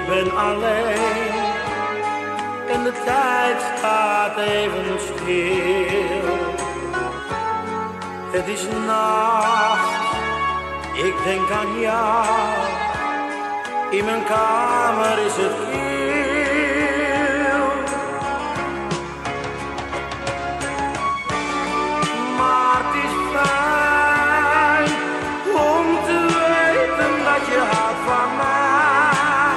ben alleen en de tijd staat even stil. Het is nacht, ik denk aan jou, in mijn kamer is het kil. Maar het is fijn om te weten dat je houdt van mij.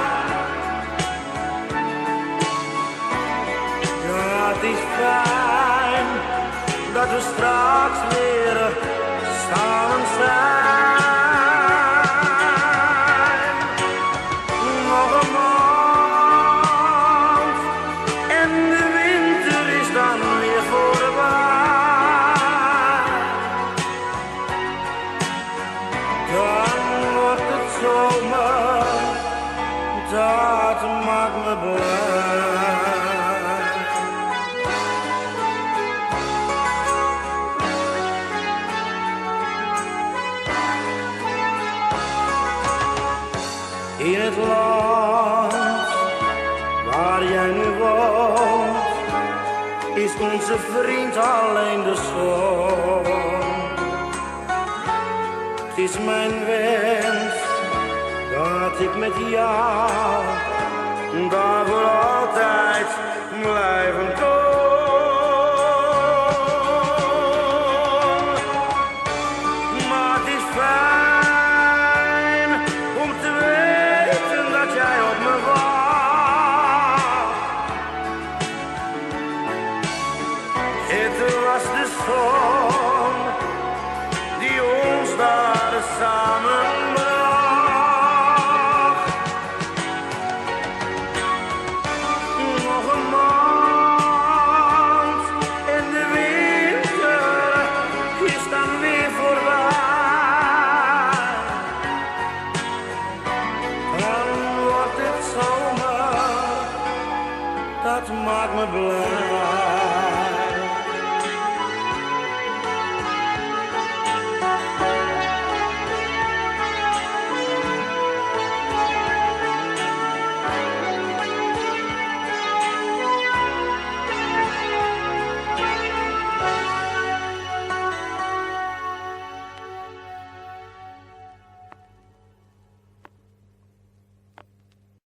Ja, het is fijn dat we straks weer samen zijn. Nog een maand en de winter is dan weer voorbij. Dan wordt het zomer, dat maakt me blij. In het land waar jij nu woont, is onze vriend alleen de zon. Het is mijn wens dat ik met jou daar voor altijd blijven kon. Maar het is fijn om te weten dat jij op me wacht. Het was de zon die ons daar samenbracht. Nog een maand en de winter is dan weer voorbij. Dan wordt het zomer, dat maakt me blij.